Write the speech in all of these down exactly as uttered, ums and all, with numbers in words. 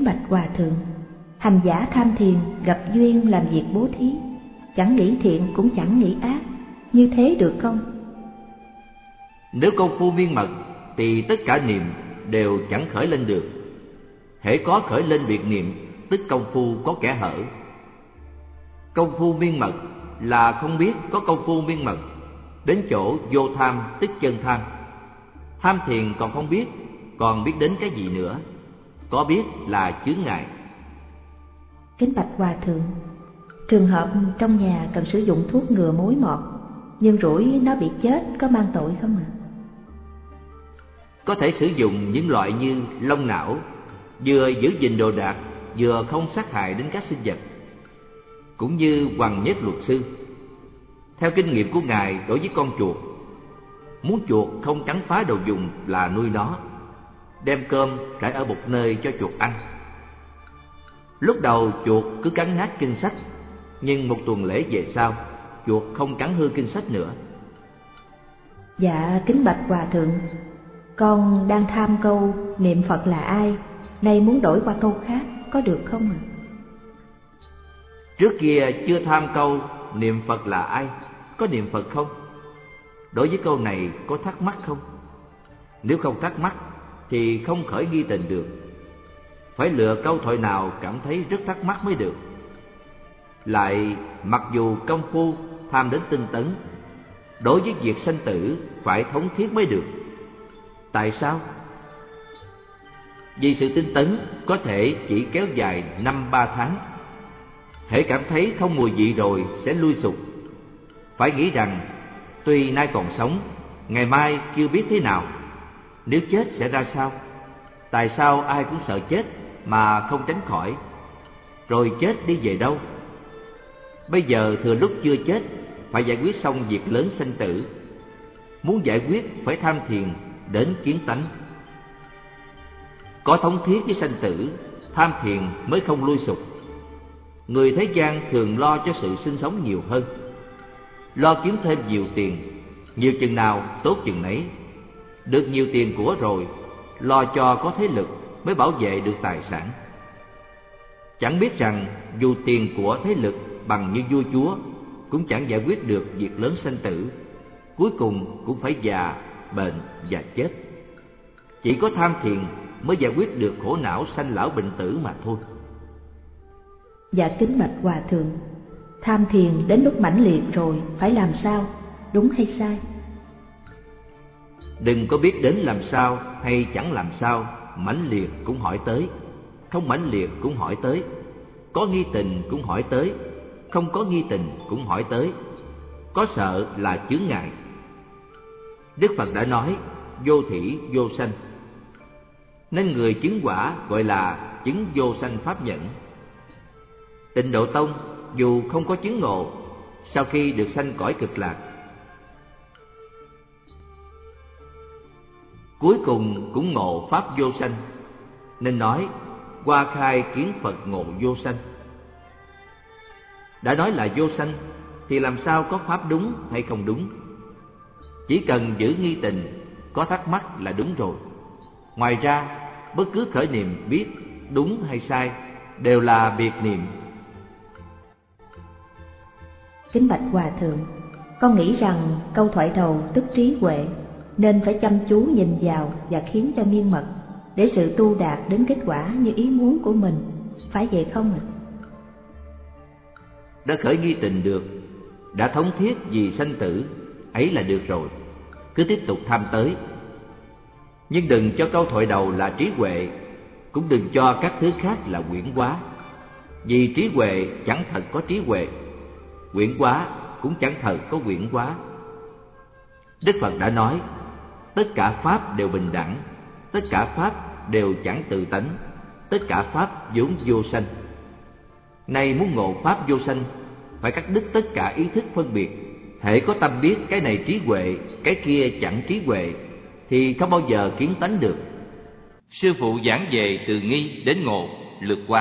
bạch Hòa Thượng, hành giả tham thiền gặp duyên làm việc bố thí, chẳng nghĩ thiện cũng chẳng nghĩ ác, như thế được không? Nếu công phu miên mật thì tất cả niệm đều chẳng khởi lên được. Hễ có khởi lên biệt niệm, tức công phu có kẽ hở. Công phu miên mật là không biết có công phu miên mật, đến chỗ vô tham tức chân tham. Tham thiền còn không biết, còn biết đến cái gì nữa? Có biết là chướng ngại. Kính bạch Hòa Thượng, trường hợp trong nhà cần sử dụng thuốc ngừa mối mọt, nhưng rủi nó bị chết có mang tội không ạ? À? Có thể sử dụng những loại như long não, vừa giữ gìn đồ đạc, vừa không sát hại đến các sinh vật. Cũng như Hoàng Nhất Luật Sư, theo kinh nghiệm của Ngài đối với con chuột, muốn chuột không cắn phá đồ dùng là nuôi nó, đem cơm trải ở một nơi cho chuột ăn. Lúc đầu chuột cứ cắn nát kinh sách, nhưng một tuần lễ về sau, chuột không cắn hư kinh sách nữa. Dạ kính bạch Hòa Thượng, con đang tham câu niệm Phật là ai, nay muốn đổi qua câu khác, có được không ạ? À? Trước kia chưa tham câu niệm Phật là ai, có niệm Phật không? Đối với câu này có thắc mắc không? Nếu không thắc mắc thì không khởi nghi tình được. Phải lựa câu thoại nào cảm thấy rất thắc mắc mới được. Lại mặc dù công phu tham đến tinh tấn, đối với việc sanh tử phải thống thiết mới được. Tại sao? Vì sự tinh tấn có thể chỉ kéo dài năm ba tháng. Hễ cảm thấy không mùi vị rồi sẽ lui sụp. Phải nghĩ rằng tuy nay còn sống, ngày mai chưa biết thế nào. Nếu chết sẽ ra sao? Tại sao ai cũng sợ chết mà không tránh khỏi? Rồi chết đi về đâu? Bây giờ thừa lúc chưa chết, phải giải quyết xong việc lớn sanh tử. Muốn giải quyết phải tham thiền đến kiến tánh. Có thống thiết với sanh tử, tham thiền mới không lui sụp. Người thế gian thường lo cho sự sinh sống nhiều hơn, lo kiếm thêm nhiều tiền, nhiều chừng nào tốt chừng nấy. Được nhiều tiền của rồi, lo cho có thế lực mới bảo vệ được tài sản. Chẳng biết rằng dù tiền của thế lực bằng như vua chúa, cũng chẳng giải quyết được việc lớn sanh tử. Cuối cùng cũng phải già, bệnh và chết. Chỉ có tham thiền mới giải quyết được khổ não sanh lão bệnh tử mà thôi. Dạ kính bạch Hòa Thượng, tham thiền đến lúc mãnh liệt rồi phải làm sao, đúng hay sai? Đừng có biết đến làm sao hay chẳng làm sao, mãnh liệt cũng hỏi tới, không mãnh liệt cũng hỏi tới, có nghi tình cũng hỏi tới, không có nghi tình cũng hỏi tới. Có sợ là chướng ngại. Đức Phật đã nói vô thỉ vô sanh, nên người chứng quả gọi là chứng vô sanh pháp nhẫn. Tịnh Độ Tông dù không có chứng ngộ, sau khi được sanh cõi cực lạc, cuối cùng cũng ngộ pháp vô sanh, nên nói hoa khai kiến Phật ngộ vô sanh. Đã nói là vô sanh thì làm sao có pháp đúng hay không đúng? Chỉ cần giữ nghi tình, có thắc mắc là đúng rồi. Ngoài ra, bất cứ khởi niệm biết đúng hay sai đều là biệt niệm. Kính bạch Hòa Thượng, con nghĩ rằng câu thoại đầu tức trí huệ, nên phải chăm chú nhìn vào và khiến cho miên mật, để sự tu đạt đến kết quả như ý muốn của mình, phải vậy không ạ? Đã khởi nghi tình được, đã thống thiết vì sanh tử, ấy là được rồi, cứ tiếp tục tham tới. Nhưng đừng cho câu thoại đầu là trí huệ, cũng đừng cho các thứ khác là quyển hóa. Vì trí huệ chẳng thật có trí huệ, quyển hóa cũng chẳng thật có quyển hóa. Đức Phật đã nói, tất cả pháp đều bình đẳng, tất cả pháp đều chẳng tự tánh, tất cả pháp vốn vô sanh. Nay muốn ngộ pháp vô sanh, phải cắt đứt tất cả ý thức phân biệt. Hễ có tâm biết cái này trí huệ, cái kia chẳng trí huệ, thì không bao giờ kiến tánh được. Sư phụ giảng về từ nghi đến ngộ, lượt qua.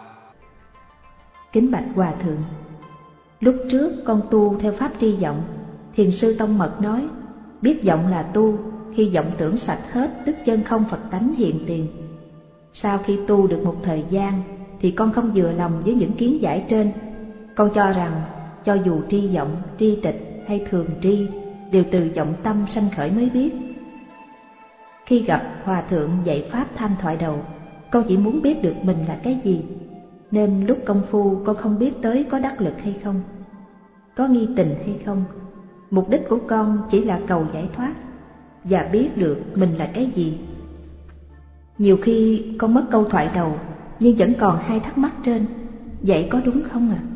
Kính bạch Hòa Thượng, lúc trước con tu theo pháp tri vọng, thiền sư Tông Mật nói, biết vọng là tu, khi vọng tưởng sạch hết tức chân không Phật tánh hiện tiền. Sau khi tu được một thời gian thì con không vừa lòng với những kiến giải trên. Con cho rằng cho dù tri vọng, tri tịch hay thường tri đều từ vọng tâm sanh khởi mới biết. Khi gặp hòa thượng dạy pháp tham thoại đầu, con chỉ muốn biết được mình là cái gì, nên lúc công phu con không biết tới có đắc lực hay không, có nghi tình hay không. Mục đích của con chỉ là cầu giải thoát và biết được mình là cái gì. Nhiều khi con mất câu thoại đầu nhưng vẫn còn hai thắc mắc trên, vậy có đúng không ạ? À?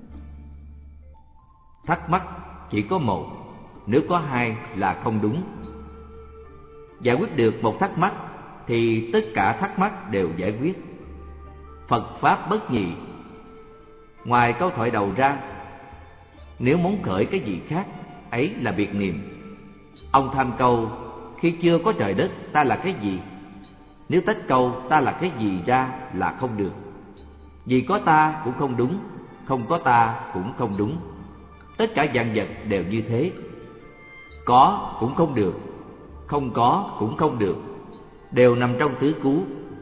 Thắc mắc chỉ có một, nếu có hai là không đúng. Giải quyết được một thắc mắc thì tất cả thắc mắc đều giải quyết. Phật Pháp bất nhị. Ngoài câu thoại đầu ra, nếu muốn khởi cái gì khác, ấy là biệt niệm. Ông tham câu khi chưa có trời đất ta là cái gì? Nếu tách câu ta là cái gì ra là không được. Vì có ta cũng không đúng, không có ta cũng không đúng. Tất cả vạn vật đều như thế. Có cũng không được, không có cũng không được, đều nằm trong tứ cứu.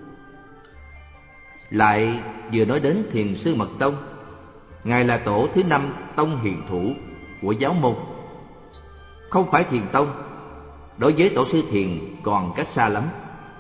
Lại vừa nói đến Thiền sư Mật Tông. Ngài là tổ thứ năm tông hiền thủ của giáo môn, không phải Thiền tông. Đối với tổ sư Thiền còn cách xa lắm.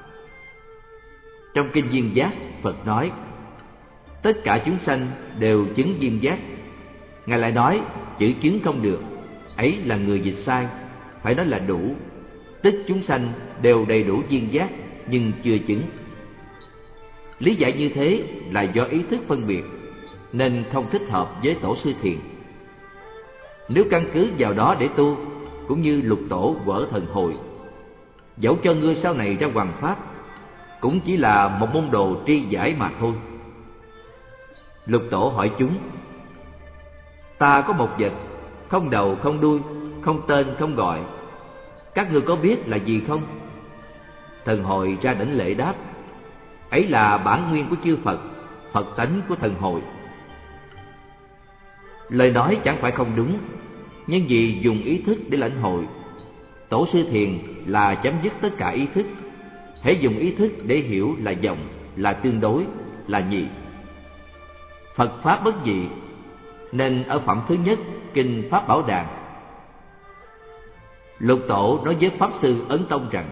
Trong kinh Duyên Giác, Phật nói tất cả chúng sanh đều chứng duyên giác. Ngài lại nói chữ chứng không được, ấy là người dịch sai, phải nói là đủ. Tức chúng sanh đều đầy đủ duyên giác nhưng chưa chứng. Lý giải như thế là do ý thức phân biệt, nên không thích hợp với tổ sư Thiền. Nếu căn cứ vào đó để tu, cũng như lục tổ quở thần hội, dẫu cho ngươi sau này ra hoằng pháp, cũng chỉ là một môn đồ tri giải mà thôi. Lục tổ hỏi chúng: ta có một vật, không đầu không đuôi, không tên không gọi, các ngươi có biết là gì không? Thần hội ra đảnh lễ đáp: ấy là bản nguyên của chư Phật, Phật tánh của thần hội. Lời nói chẳng phải không đúng, nhưng vì dùng ý thức để lãnh hội. Tổ sư Thiền là chấm dứt tất cả ý thức. Hễ dùng ý thức để hiểu là vọng, là tương đối, là nhị. Phật Pháp bất nhị, nên ở phẩm thứ nhất kinh Pháp Bảo Đàn, Lục tổ nói với Pháp sư Ấn Tông rằng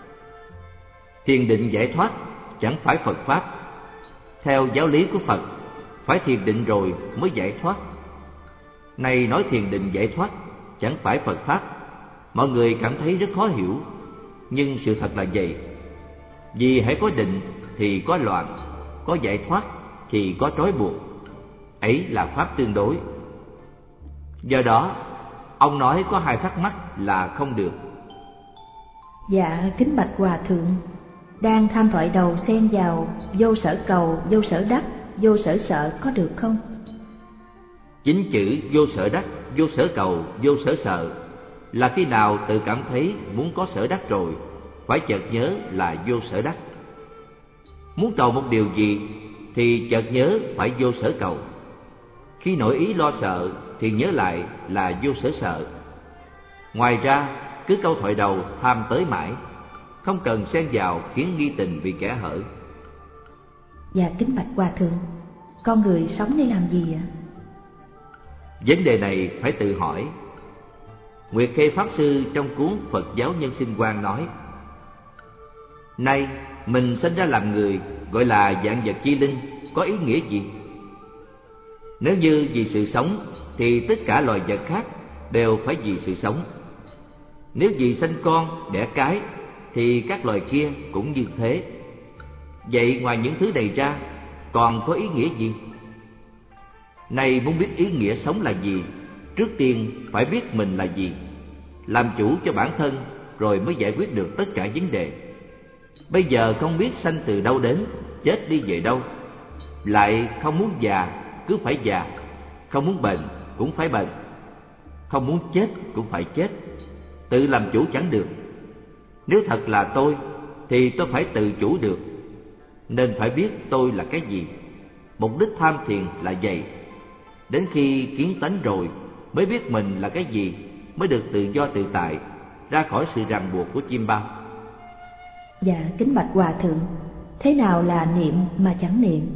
thiền định giải thoát chẳng phải Phật Pháp. Theo giáo lý của Phật, phải thiền định rồi mới giải thoát. Này nói thiền định giải thoát chẳng phải Phật Pháp, mọi người cảm thấy rất khó hiểu. Nhưng sự thật là vậy. Vì hãy có định thì có loạn, có giải thoát thì có trói buộc. Ấy là Pháp tương đối. Do đó, ông nói có hai thắc mắc là không được. Dạ, kính bạch Hòa Thượng, đang tham thoại đầu xen vào vô sở cầu, vô sở đắc, vô sở sợ có được không? Chính chữ vô sở đắc, vô sở cầu, vô sở sợ là khi nào tự cảm thấy muốn có sở đắc rồi, phải chợt nhớ là vô sở đắc. Muốn cầu một điều gì thì chợt nhớ phải vô sở cầu. Khi nổi ý lo sợ thì nhớ lại là vô sở sợ. Ngoài ra, cứ câu thoại đầu tham tới mãi, không cần xen vào khiến nghi tình bị kẻ hở. Dạ, kính bạch Hòa Thượng, con người sống để làm gì ạ? Vấn đề này phải tự hỏi. Nguyệt Khê Pháp Sư trong cuốn Phật giáo Nhân Sinh Quan nói: nay mình sinh ra làm người, gọi là vạn vật chi linh, có ý nghĩa gì? Nếu như vì sự sống thì tất cả loài vật khác đều phải vì sự sống. Nếu vì sanh con, đẻ cái thì các loài kia cũng như thế. Vậy ngoài những thứ này ra còn có ý nghĩa gì? Này muốn biết ý nghĩa sống là gì, trước tiên phải biết mình là gì, làm chủ cho bản thân rồi mới giải quyết được tất cả vấn đề. Bây giờ không biết sanh từ đâu đến, chết đi về đâu, lại không muốn già cứ phải già, không muốn bệnh cũng phải bệnh, không muốn chết cũng phải chết. Tự làm chủ chẳng được. Nếu thật là tôi thì tôi phải tự chủ được, nên phải biết tôi là cái gì. Mục đích tham thiền là vậy. Đến khi kiến tánh rồi mới biết mình là cái gì, mới được tự do tự tại, ra khỏi sự ràng buộc của chim bao. Dạ, kính bạch Hòa Thượng, thế nào là niệm mà chẳng niệm?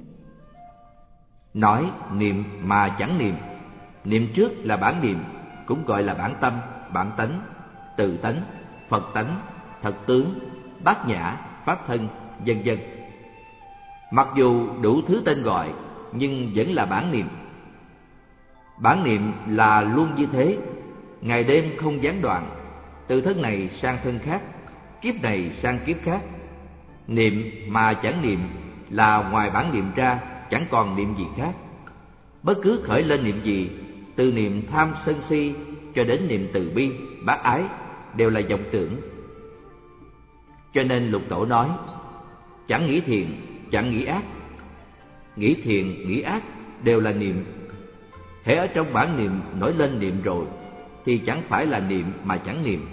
Nói niệm mà chẳng niệm. Niệm trước là bản niệm, cũng gọi là bản tâm, bản tánh, tự tánh, Phật tánh, thật tướng, bát nhã, pháp thân, vân vân. Mặc dù đủ thứ tên gọi, nhưng vẫn là bản niệm. Bản niệm là luôn như thế, ngày đêm không gián đoạn, từ thân này sang thân khác, kiếp này sang kiếp khác. Niệm mà chẳng niệm là ngoài bản niệm ra chẳng còn niệm gì khác. Bất cứ khởi lên niệm gì, từ niệm tham sân si cho đến niệm từ bi, bác ái, đều là vọng tưởng. Cho nên Lục Tổ nói, chẳng nghĩ thiện, chẳng nghĩ ác. Nghĩ thiện, nghĩ ác đều là niệm. Hễ ở trong bản niệm nổi lên niệm rồi, thì chẳng phải là niệm mà chẳng niệm.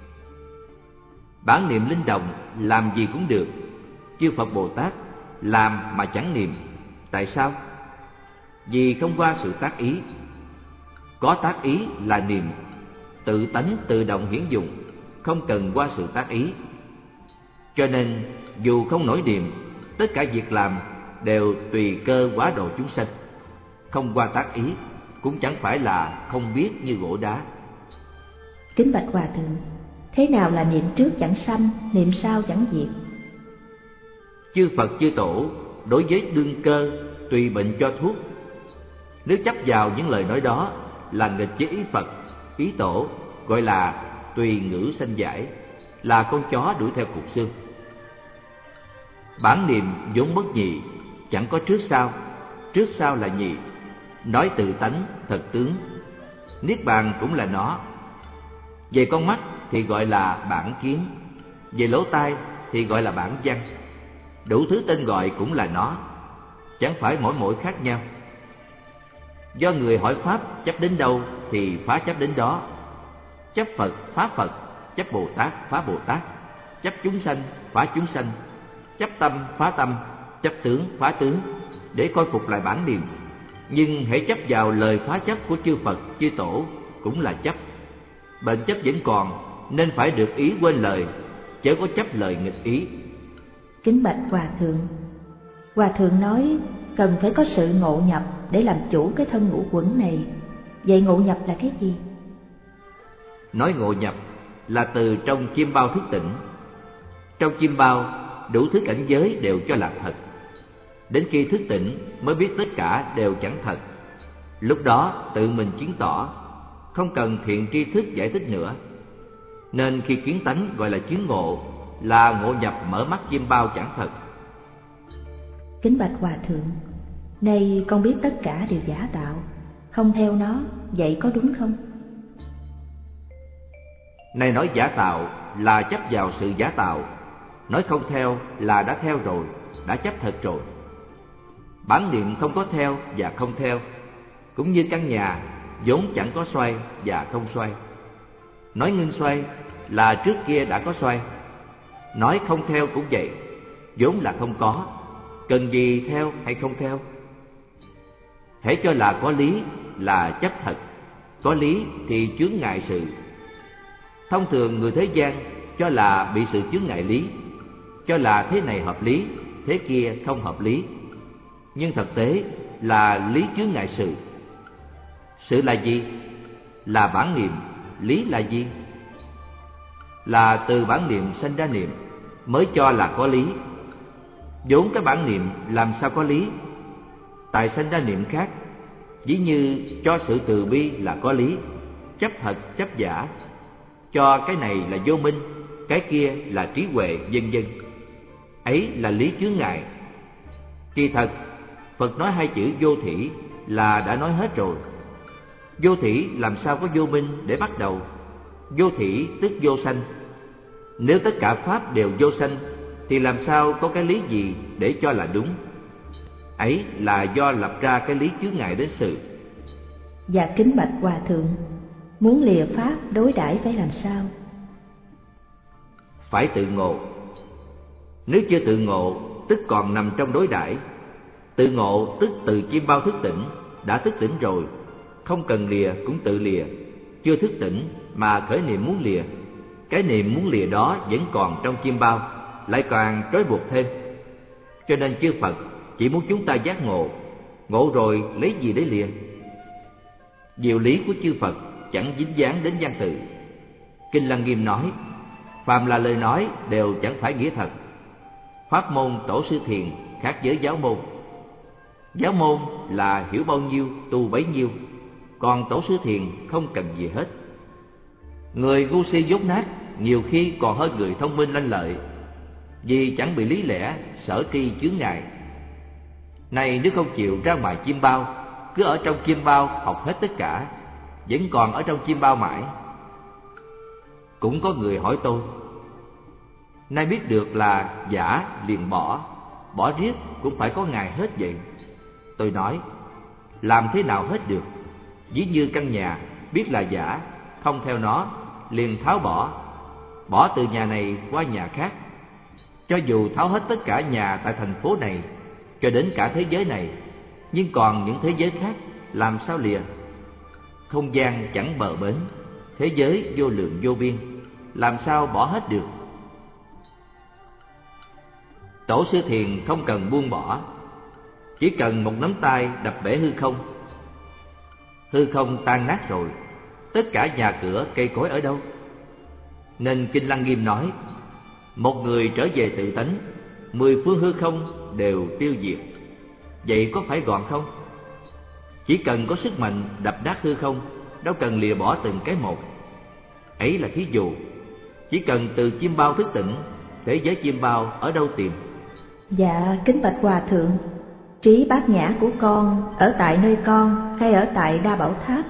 Bản niệm linh động, làm gì cũng được. Chư Phật Bồ Tát làm mà chẳng niệm. Tại sao? Vì không qua sự tác ý. Có tác ý là niệm, tự tánh tự động hiển dụng, không cần qua sự tác ý. Cho nên dù không nổi niệm, tất cả việc làm đều tùy cơ hóa độ chúng sanh. Không qua tác ý cũng chẳng phải là không biết như gỗ đá. Kính bạch Hòa Thượng, thế nào là niệm trước chẳng sanh, niệm sau chẳng diệt? Chư Phật chư Tổ đối với đương cơ tùy bệnh cho thuốc. Nếu chấp vào những lời nói đó là nghịch với ý Phật, ý Tổ, gọi là tùy ngữ sanh giải, là con chó đuổi theo cục xương. Bản niệm vốn bất nhị, chẳng có trước sau, trước sau là nhị. Nói tự tánh, thật tướng, niết bàn cũng là nó. Về con mắt thì gọi là bản kiến, về lỗ tai thì gọi là bản văn. Đủ thứ tên gọi cũng là nó, chẳng phải mỗi mỗi khác nhau. Do người hỏi pháp chấp đến đâu thì phá chấp đến đó. Chấp Phật phá Phật, chấp Bồ Tát phá Bồ Tát, chấp chúng sanh phá chúng sanh, chấp tâm phá tâm, chấp tướng phá tướng, để khôi phục lại bản niệm. Nhưng hễ chấp vào lời phá chấp của chư Phật chư Tổ cũng là chấp. Bệnh chấp vẫn còn, nên phải được ý quên lời, chớ có chấp lời nghịch ý. Kính bạch Hòa Thượng, Hòa Thượng nói cần phải có sự ngộ nhập để làm chủ cái thân ngũ quẩn này. Vậy ngộ nhập là cái gì? Nói ngộ nhập là từ trong chim bao thức tỉnh. Trong chim bao, đủ thứ cảnh giới đều cho là thật. Đến khi thức tỉnh mới biết tất cả đều chẳng thật. Lúc đó tự mình chứng tỏ, không cần thiện tri thức giải thích nữa. Nên khi kiến tánh gọi là chứng ngộ, là ngộ nhập mở mắt chim bao chẳng thật. Kính bạch Hòa Thượng, nay con biết tất cả đều giả tạo, không theo nó, vậy có đúng không? Này nói giả tạo là chấp vào sự giả tạo, nói không theo là đã theo rồi, đã chấp thật rồi. Bản niệm không có theo và không theo, cũng như căn nhà vốn chẳng có xoay và không xoay. Nói ngưng xoay là trước kia đã có xoay. Nói không theo cũng vậy, vốn là không có, cần gì theo hay không theo. Hễ cho là có lý là chấp thật, có lý thì chướng ngại sự. Thông thường người thế gian cho là bị sự chướng ngại lý, cho là thế này hợp lý, thế kia không hợp lý. Nhưng thực tế là lý chướng ngại sự. Sự là gì? Là bản niệm. Lý là gì? Là từ bản niệm sanh ra niệm mới cho là có lý. Vốn cái bản niệm làm sao có lý? Tại sanh ra niệm khác. Ví như cho sự từ bi là có lý, chấp thật chấp giả, cho cái này là vô minh, cái kia là trí huệ, vân vân. Ấy là lý chướng ngại. Kỳ thật Phật nói hai chữ vô thỉ là đã nói hết rồi. Vô thỉ làm sao có vô minh để bắt đầu? Vô thỉ tức vô sanh. Nếu tất cả pháp đều vô sanh thì làm sao có cái lý gì để cho là đúng? Ấy là do lập ra cái lý chướng ngại đến sự. Dạ kính bạch Hòa Thượng, muốn lìa pháp đối đãi phải làm sao? Phải tự ngộ. Nếu chưa tự ngộ tức còn nằm trong đối đãi. Tự ngộ tức từ chim bao thức tỉnh, đã thức tỉnh rồi, không cần lìa cũng tự lìa. Chưa thức tỉnh mà khởi niệm muốn lìa, cái niệm muốn lìa đó vẫn còn trong chim bao, lại càng trói buộc thêm. Cho nên chư Phật chỉ muốn chúng ta giác ngộ, ngộ rồi lấy gì để lìa? Diệu lý của chư Phật chẳng dính dáng đến văn tự. Kinh Lăng Nghiêm nói, phàm là lời nói đều chẳng phải nghĩa thật. Pháp môn Tổ sư Thiền khác với giáo môn. Giáo môn là hiểu bao nhiêu tu bấy nhiêu, còn Tổ sư Thiền không cần gì hết. Người ngu si dốt nát nhiều khi còn hơn người thông minh lanh lợi, vì chẳng bị lý lẽ sở tri chướng ngại. Này nếu không chịu ra ngoài chim bao, cứ ở trong chim bao học hết tất cả, vẫn còn ở trong chim bao mãi. Cũng có người hỏi tôi, nay biết được là giả liền bỏ, bỏ riết cũng phải có ngày hết vậy. Tôi nói, làm thế nào hết được? Ví như căn nhà biết là giả, không theo nó, liền tháo bỏ, bỏ từ nhà này qua nhà khác. Cho dù tháo hết tất cả nhà tại thành phố này, cho đến cả thế giới này, nhưng còn những thế giới khác làm sao lìa? Không gian chẳng bờ bến, thế giới vô lượng vô biên, làm sao bỏ hết được? Tổ sư Thiền không cần buông bỏ, chỉ cần một nắm tay đập bể hư không. Hư không tan nát rồi, tất cả nhà cửa cây cối ở đâu? Nên Kinh Lăng Nghiêm nói, một người trở về tự tánh, mười phương hư không đều tiêu diệt. Vậy có phải gọn không? Chỉ cần có sức mạnh đập nát hư không, đâu cần lìa bỏ từng cái một. Ấy là thí dụ. Chỉ cần từ chim bao thức tỉnh, thế giới chim bao ở đâu tìm? Dạ, kính bạch Hòa Thượng, trí bát nhã của con ở tại nơi con hay ở tại Đa Bảo Tháp?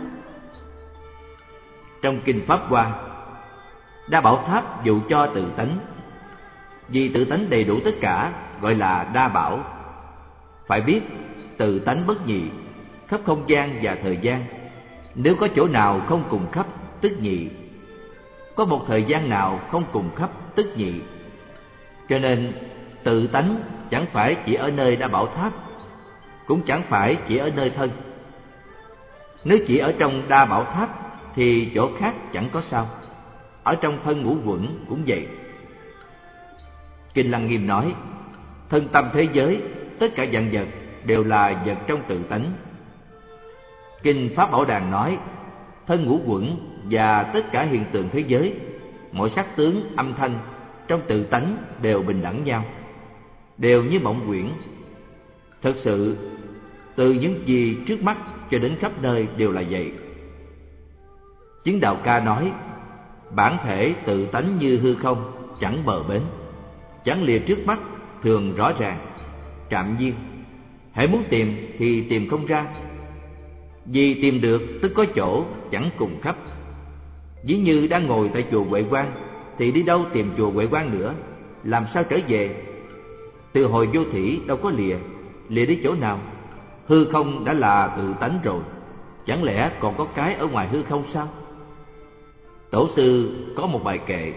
Trong Kinh Pháp Hoa, Đa Bảo Tháp dụ cho tự tánh. Vì tự tánh đầy đủ tất cả gọi là đa bảo. Phải biết tự tánh bất nhị, khắp không gian và thời gian. Nếu có chỗ nào không cùng khắp tức nhị, có một thời gian nào không cùng khắp tức nhị. Cho nên tự tánh chẳng phải chỉ ở nơi Đa Bảo Tháp, cũng chẳng phải chỉ ở nơi thân. Nếu chỉ ở trong Đa Bảo Tháp thì chỗ khác chẳng có sao. Ở trong thân ngũ quẩn cũng vậy. Kinh Lăng Nghiêm nói, thân tâm thế giới, tất cả vạn vật đều là vật trong tự tánh. Kinh Pháp Bảo Đàn nói, thân ngũ quẩn và tất cả hiện tượng thế giới, mọi sắc tướng, âm thanh trong tự tánh đều bình đẳng nhau, đều như mộng quyển. Thật sự, từ những gì trước mắt cho đến khắp nơi đều là vậy. Chứng Đạo Ca nói, bản thể tự tánh như hư không, chẳng bờ bến, chẳng lìa trước mắt, thường rõ ràng, trạm nhiên. Hễ muốn tìm thì tìm không ra, vì tìm được tức có chỗ chẳng cùng khắp. Ví như đang ngồi tại chùa Huệ Quang thì đi đâu tìm chùa Huệ Quang nữa, làm sao trở về? Từ hồi vô thủy đâu có lìa, lìa đi chỗ nào? Hư không đã là tự tánh rồi, chẳng lẽ còn có cái ở ngoài hư không sao? Tổ sư có một bài kệ: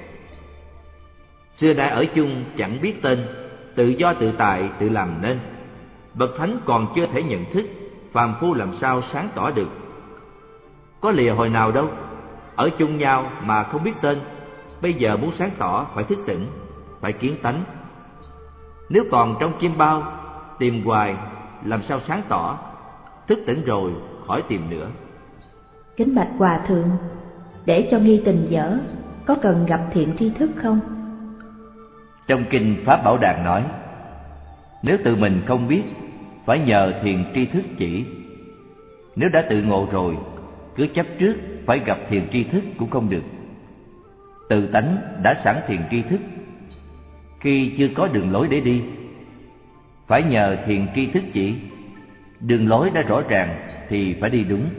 xưa nay ở chung chẳng biết tên, tự do tự tại tự làm nên. Bậc thánh còn chưa thể nhận thức, phàm phu làm sao sáng tỏ được? Có lìa hồi nào đâu, ở chung nhau mà không biết tên. Bây giờ muốn sáng tỏ phải thức tỉnh, phải kiến tánh. Nếu còn trong chim bao, tìm hoài làm sao sáng tỏ? Thức tỉnh rồi khỏi tìm nữa. Kính bạch Hòa Thượng, để cho nghi tình dở, có cần gặp thiện tri thức không? Trong Kinh Pháp Bảo Đàn nói, nếu tự mình không biết, phải nhờ thiền tri thức chỉ. Nếu đã tự ngộ rồi, cứ chấp trước phải gặp thiền tri thức cũng không được. Tự tánh đã sẵn thiền tri thức, khi chưa có đường lối để đi, phải nhờ thiền tri thức chỉ. Đường lối đã rõ ràng thì phải đi đúng.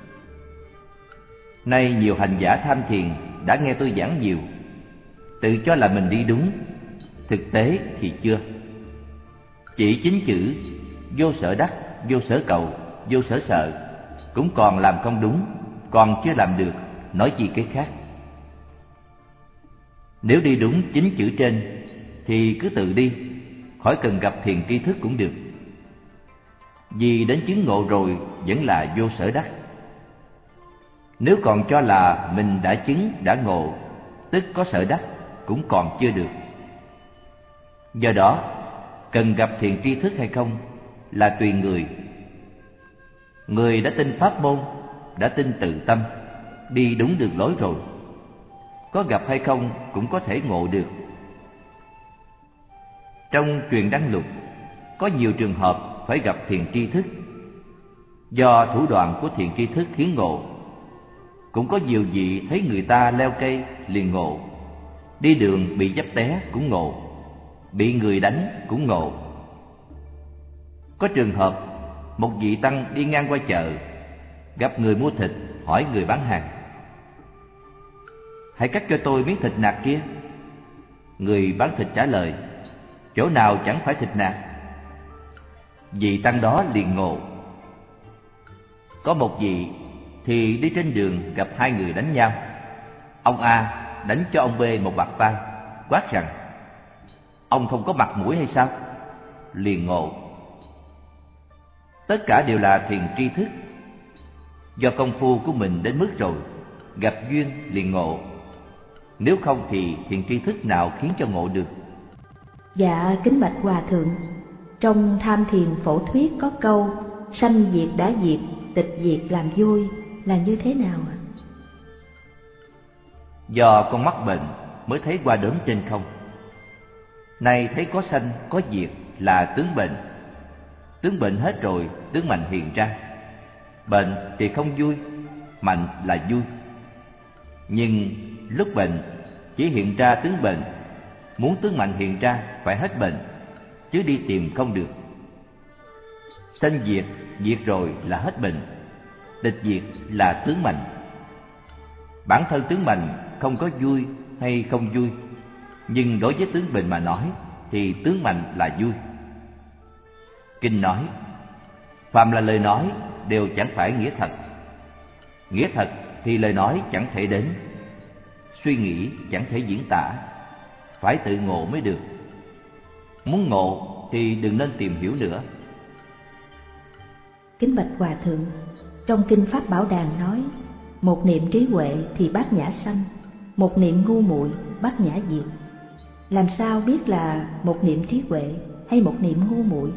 Nay nhiều hành giả tham thiền đã nghe tôi giảng nhiều, tự cho là mình đi đúng, thực tế thì chưa. Chỉ chính chữ vô sở đắc, vô sở cầu, vô sở sợ cũng còn làm không đúng, còn chưa làm được, nói chi cái khác. Nếu đi đúng chính chữ trên thì cứ tự đi, khỏi cần gặp thiền tri thức cũng được. Vì đến chứng ngộ rồi vẫn là vô sở đắc. Nếu còn cho là mình đã chứng, đã ngộ, tức có sở đắc, cũng còn chưa được. Do đó, cần gặp thiện tri thức hay không là tùy người. Người đã tin pháp môn, đã tin tự tâm, đi đúng đường lối rồi, có gặp hay không cũng có thể ngộ được. Trong Truyền Đăng Lục có nhiều trường hợp phải gặp thiện tri thức, do thủ đoạn của thiện tri thức khiến ngộ. Cũng có nhiều vị thấy người ta leo cây liền ngộ, đi đường bị dấp té cũng ngộ, bị người đánh cũng ngộ. Có trường hợp một vị tăng đi ngang qua chợ, gặp người mua thịt, hỏi người bán hàng: "Hãy cắt cho tôi miếng thịt nạc kia." Người bán thịt trả lời: "Chỗ nào chẳng phải thịt nạc." Vị tăng đó liền ngộ. Có một vị thì đi trên đường gặp hai người đánh nhau. Ông A đánh cho ông B một bạt tai, quát rằng: "Ông không có mặt mũi hay sao?" Liền ngộ. Tất cả đều là thiền tri thức. Do công phu của mình đến mức rồi, gặp duyên liền ngộ. Nếu không thì thiền tri thức nào khiến cho ngộ được? Dạ kính bạch Hòa Thượng, trong Tham Thiền Phổ Thuyết có câu sanh diệt đã diệt, tịch diệt làm vui là như thế nào ạ? Do con mắt bệnh mới thấy qua đốm trên không. Nay thấy có sanh có diệt là tướng bệnh. Tướng bệnh hết rồi, tướng mạnh hiện ra. Bệnh thì không vui, mạnh là vui. Nhưng lúc bệnh chỉ hiện ra tướng bệnh, muốn tướng mạnh hiện ra phải hết bệnh, chứ đi tìm không được. Sanh diệt, diệt rồi là hết bệnh, tịch diệt là tướng mạnh. Bản thân tướng mạnh không có vui hay không vui, nhưng đối với tướng bệnh mà nói thì tướng mạnh là vui. Kinh nói: phàm là lời nói đều chẳng phải nghĩa thật. Nghĩa thật thì lời nói chẳng thể đến, suy nghĩ chẳng thể diễn tả, phải tự ngộ mới được. Muốn ngộ thì đừng nên tìm hiểu nữa. Kính bạch Hòa Thượng, trong Kinh Pháp Bảo Đàn nói: một niệm trí huệ thì bát nhã sanh, một niệm ngu muội bát nhã diệt. Làm sao biết là một niệm trí huệ hay một niệm ngu muội?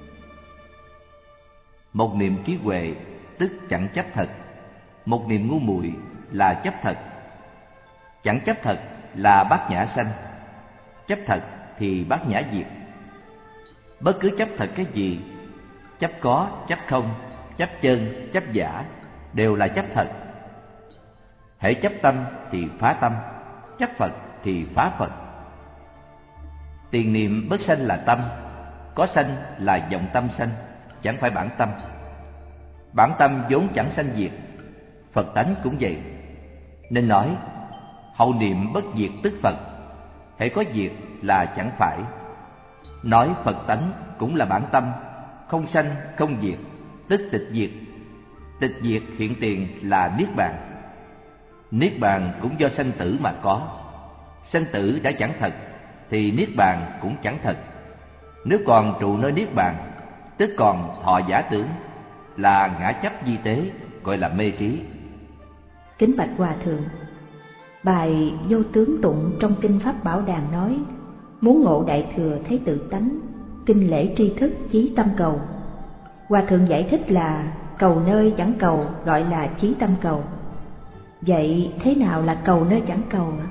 Một niệm trí huệ tức chẳng chấp thật, một niệm ngu muội là chấp thật. Chẳng chấp thật là bát nhã sanh, chấp thật thì bát nhã diệt. Bất cứ chấp thật cái gì, chấp có, chấp không, chấp chân, chấp giả, đều là chấp thật. Hễ chấp tâm thì phá tâm, chấp Phật thì phá Phật. Tiền niệm bất sanh là tâm, có sanh là vọng tâm sanh, chẳng phải bản tâm. Bản tâm vốn chẳng sanh diệt, Phật tánh cũng vậy. Nên nói hậu niệm bất diệt tức Phật, hễ có diệt là chẳng phải. Nói Phật tánh cũng là bản tâm, không sanh không diệt, tức tịch diệt. Tịch diệt hiện tiền là niết bàn. Niết bàn cũng do sanh tử mà có. Sanh tử đã chẳng thật thì niết bàn cũng chẳng thật. Nếu còn trụ nơi niết bàn, tức còn thọ giả tưởng, là ngã chấp di tế, gọi là mê trí. Kính bạch Hòa Thượng, bài Vô Tướng Tụng trong Kinh Pháp Bảo Đàn nói: muốn ngộ đại thừa thấy tự tánh, kinh lễ tri thức chí tâm cầu. Hòa Thượng giải thích là cầu nơi chẳng cầu gọi là chí tâm cầu. Vậy thế nào là cầu nơi chẳng cầu ạ?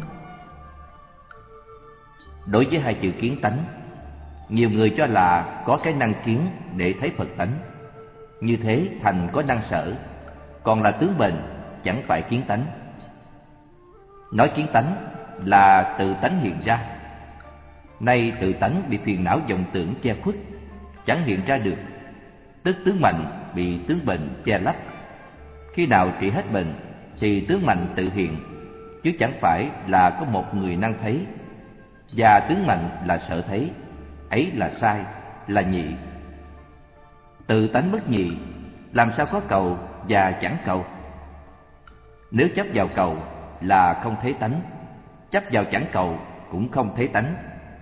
Đối với hai chữ kiến tánh, nhiều người cho là có cái năng kiến để thấy Phật tánh, như thế thành có năng sở, còn là tướng bệnh, chẳng phải kiến tánh. Nói kiến tánh là tự tánh hiện ra. Nay tự tánh bị phiền não vọng tưởng che khuất, chẳng hiện ra được, tức tướng mạnh bị tướng bệnh che lấp. Khi nào trị hết bệnh thì tướng mạnh tự hiện, chứ chẳng phải là có một người năng thấy. Và tướng mạnh là sở thấy, ấy là sai, là nhị. Tự tánh bất nhị, làm sao có cầu và chẳng cầu? Nếu chấp vào cầu là không thấy tánh, chấp vào chẳng cầu cũng không thấy tánh.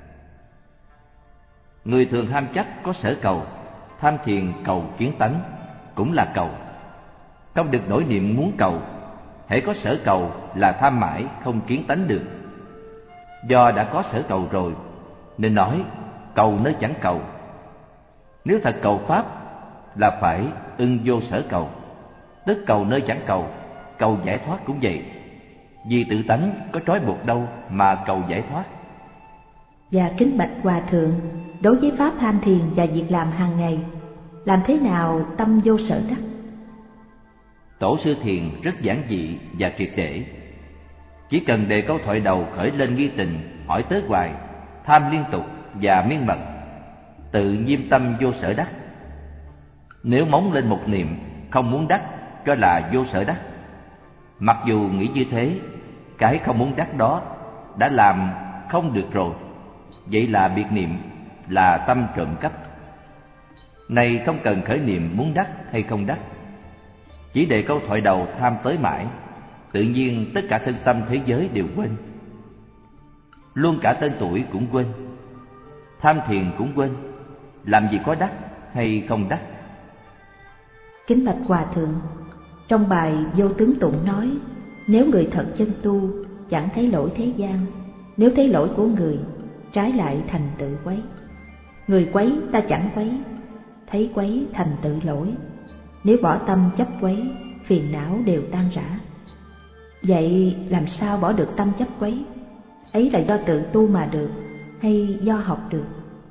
Người thường ham chấp có sở cầu, tham thiền cầu kiến tánh, cũng là cầu. Không được nổi niệm muốn cầu, hễ có sở cầu là tham mãi không kiến tánh được. Do đã có sở cầu rồi, nên nói cầu nơi chẳng cầu. Nếu thật cầu pháp là phải ưng vô sở cầu, tức cầu nơi chẳng cầu. Cầu giải thoát cũng vậy, vì tự tánh có trói buộc đâu mà cầu giải thoát. Và kính bạch Hòa Thượng, đối với pháp tham thiền và việc làm hàng ngày, làm thế nào tâm vô sở đắc? Tổ sư Thiền rất giản dị và triệt để. Chỉ cần đề câu thoại đầu khởi lên nghi tình, hỏi tới hoài, tham liên tục và miên mật, tự nhiêm tâm vô sở đắc. Nếu móng lên một niệm không muốn đắc, cho là vô sở đắc. Mặc dù nghĩ như thế, cái không muốn đắc đó đã làm không được rồi, vậy là biệt niệm, là tâm trộm cắp. Này không cần khởi niệm muốn đắc hay không đắc, chỉ đề câu thoại đầu tham tới mãi, tự nhiên tất cả thân tâm thế giới đều quên. Luôn cả tên tuổi cũng quên, tham thiền cũng quên, làm gì có đắc hay không đắc. Kính bạch Hòa Thượng, trong bài Vô Tướng Tụng nói, nếu người thật chân tu chẳng thấy lỗi thế gian, nếu thấy lỗi của người, trái lại thành tự quấy. Người quấy ta chẳng quấy, thấy quấy thành tự lỗi. Nếu bỏ tâm chấp quấy, phiền não đều tan rã. Vậy làm sao bỏ được tâm chấp quấy? Ấy là do tự tu mà được, hay do học được?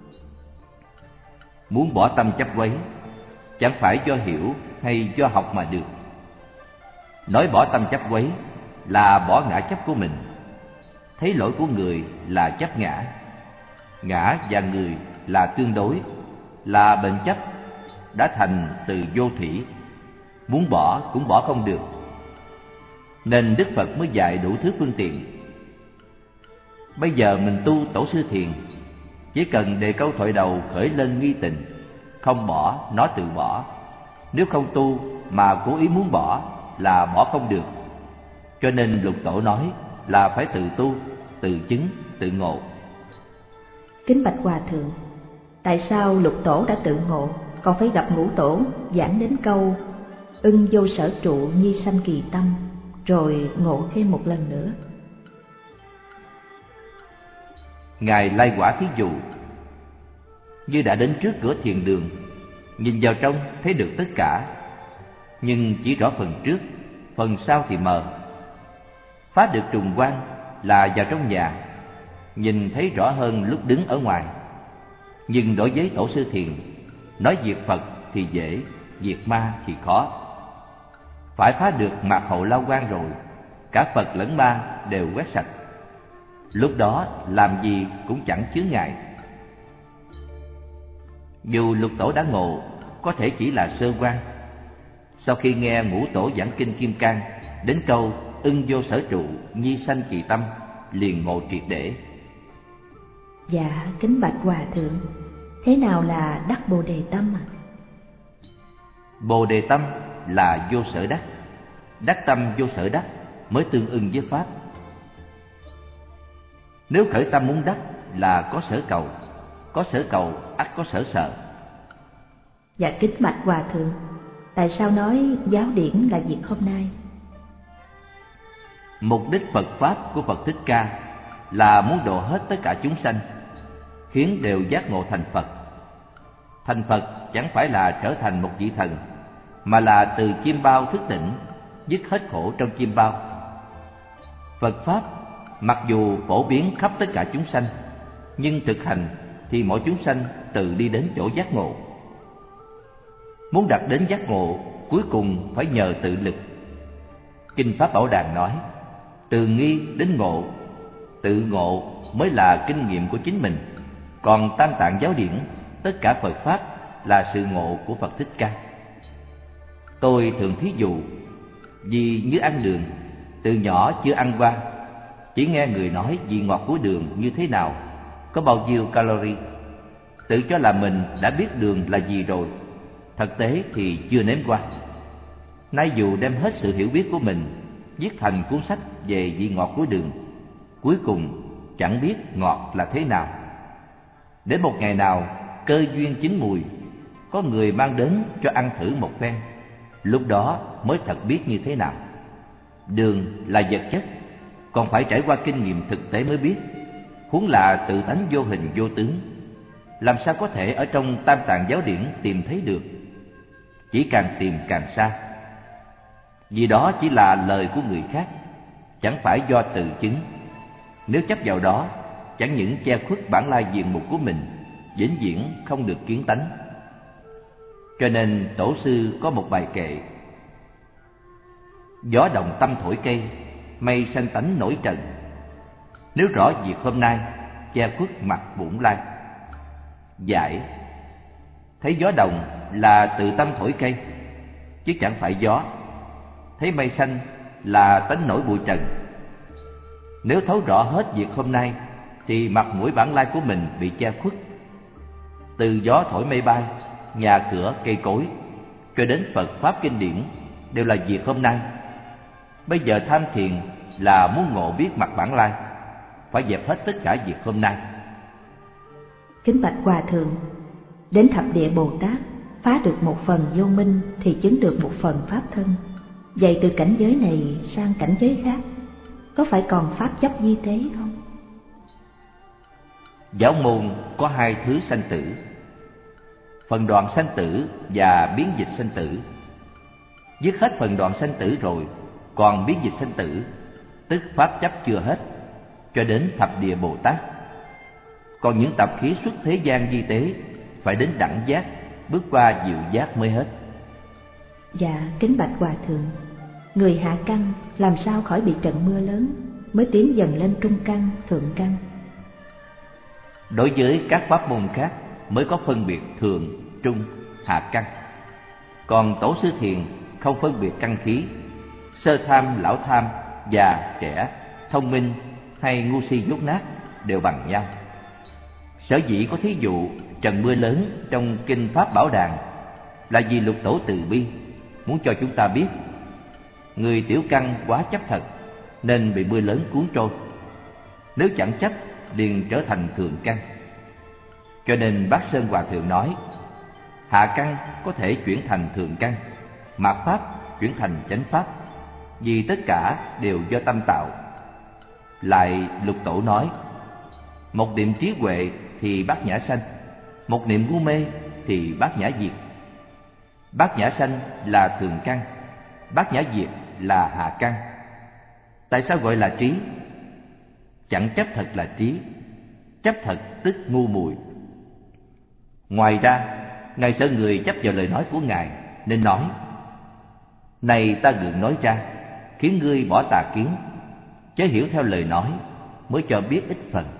Muốn bỏ tâm chấp quấy, chẳng phải do hiểu hay do học mà được. Nói bỏ tâm chấp quấy là bỏ ngã chấp của mình. Thấy lỗi của người là chấp ngã. Ngã và người là tương đối, là bệnh chấp, đã thành từ vô thủy. Muốn bỏ cũng bỏ không được. Nên Đức Phật mới dạy đủ thứ phương tiện. Bây giờ mình tu Tổ sư Thiền, chỉ cần đề câu thoại đầu khởi lên nghi tình, không bỏ, nó tự bỏ. Nếu không tu mà cố ý muốn bỏ là bỏ không được. Cho nên Lục Tổ nói là phải tự tu, tự chứng, tự ngộ. Kính bạch Hòa Thượng, tại sao Lục Tổ đã tự ngộ, còn phải gặp Ngũ Tổ giảng đến câu ưng vô sở trụ nhi sanh kỳ tâm, rồi ngộ thêm một lần nữa? Ngài Lai Quả thí dụ như đã đến trước cửa thiền đường, nhìn vào trong thấy được tất cả, nhưng chỉ rõ phần trước, phần sau thì mờ. Phá được trùng quan là vào trong nhà, nhìn thấy rõ hơn lúc đứng ở ngoài. Nhưng đối với Tổ sư Thiền, nói diệt Phật thì dễ, diệt ma thì khó. Phải phá được mạc hậu lao quan rồi, cả Phật lẫn ma đều quét sạch. Lúc đó làm gì cũng chẳng chướng ngại. Dù Lục Tổ đã ngộ, có thể chỉ là sơ quan. Sau khi nghe Ngũ Tổ giảng kinh Kim Cang, đến câu ưng vô sở trụ nhi sanh kỳ tâm, liền ngộ triệt để. Dạ, kính bạch Hòa Thượng, thế nào là đắc Bồ Đề tâm ạ? À? Bồ Đề tâm là vô sở đắc. Đắc tâm vô sở đắc mới tương ưng với Pháp. Nếu khởi tâm muốn đắc là có sở cầu, có sở cầu ắt có sở sợ. Dạ kính bạch Hòa Thượng, tại sao nói giáo điển là việc hôm nay? Mục đích Phật Pháp của Phật Thích Ca là muốn độ hết tất cả chúng sanh, khiến đều giác ngộ thành Phật. Thành Phật chẳng phải là trở thành một vị thần, mà là từ chim bao thức tỉnh, dứt hết khổ trong chim bao. Phật Pháp mặc dù phổ biến khắp tất cả chúng sanh, nhưng thực hành thì mỗi chúng sanh tự đi đến chỗ giác ngộ. Muốn đạt đến giác ngộ, cuối cùng phải nhờ tự lực. Kinh Pháp Bảo Đàn nói, từ nghi đến ngộ, tự ngộ mới là kinh nghiệm của chính mình. Còn Tam Tạng giáo điển, tất cả Phật Pháp là sự ngộ của Phật Thích Ca. Tôi thường thí dụ, vì như ăn đường, từ nhỏ chưa ăn qua, chỉ nghe người nói vị ngọt của đường như thế nào, có bao nhiêu calorie, tự cho là mình đã biết đường là gì rồi, thực tế thì chưa nếm qua. Nay dù đem hết sự hiểu biết của mình viết thành cuốn sách về vị ngọt của đường, cuối cùng chẳng biết ngọt là thế nào. Đến một ngày nào cơ duyên chín mùi, có người mang đến cho ăn thử một phen, lúc đó mới thật biết như thế nào. Đường là vật chất, còn phải trải qua kinh nghiệm thực tế mới biết, huống là tự tánh vô hình vô tướng. làm sao có thể ở trong Tam Tạng giáo điển tìm thấy được? Chỉ càng tìm càng xa. Vì đó chỉ là lời của người khác, chẳng phải do tự chứng. Nếu chấp vào đó, chẳng những che khuất bản lai diện mục của mình, vĩnh viễn không được kiến tánh. Cho nên tổ sư có một bài kệ: gió đồng tâm thổi cây, mây sanh tánh nổi trần. Nếu rõ việc hôm nay, che khuất mặt bổn lai. Giải: thấy gió đồng là tự tâm thổi cây, chứ chẳng phải gió. Thấy mây xanh là tánh nổi bụi trần. Nếu thấu rõ hết việc hôm nay, thì mặt mũi bản lai của mình bị che khuất. Từ gió thổi mây bay, nhà cửa cây cối, cho đến Phật Pháp kinh điển, đều là việc hôm nay. Bây giờ tham thiền là muốn ngộ biết mặt bản lai, phải dẹp hết tất cả việc hôm nay. Kính bạch Hòa Thượng, đến thập địa Bồ Tát phá được một phần vô minh thì chứng được một phần pháp thân. Vậy từ cảnh giới này sang cảnh giới khác, có phải còn pháp chấp di tế không? Giáo môn có hai thứ sanh tử: phần đoạn sanh tử và biến dịch sanh tử. Dứt hết phần đoạn sanh tử rồi, còn biến dịch sanh tử, tức pháp chấp chưa hết, cho đến thập địa Bồ Tát. Còn những tập khí xuất thế gian di tế, phải đến đẳng giác, bước qua diệu giác mới hết. Dạ, kính bạch Hòa Thượng, người hạ căn làm sao khỏi bị trận mưa lớn, mới tiến dần lên trung căn, thượng căn? Đối với các pháp môn khác mới có phân biệt thường, trung, hạ căn. Còn tổ sư thiền không phân biệt căn khí, sơ tham, lão tham, già, trẻ, thông minh hay ngu si dốt nát đều bằng nhau. Sở dĩ có thí dụ trận mưa lớn trong kinh Pháp Bảo Đàn là vì Lục Tổ từ bi, muốn cho chúng ta biết người tiểu căn quá chấp thật nên bị mưa lớn cuốn trôi. Nếu chẳng chấp liền trở thành thượng căn. Cho nên Bác Sơn Hòa Thượng nói, hạ căn có thể chuyển thành thượng căn, mạt pháp chuyển thành chánh pháp, vì tất cả đều do tâm tạo. Lại Lục Tổ nói, một niệm trí huệ thì bát nhã sanh, một niệm ngu mê thì bát nhã diệt. Bát nhã sanh là thượng căn, bát nhã diệt là hạ căn. Tại sao gọi là trí? Chẳng chấp thật là trí, chấp thật tức ngu muội. Ngoài ra, Ngài sợ người chấp vào lời nói của Ngài, nên nói, này ta gượng nói ra, khiến ngươi bỏ tà kiến, chớ hiểu theo lời nói, mới cho biết ít phần.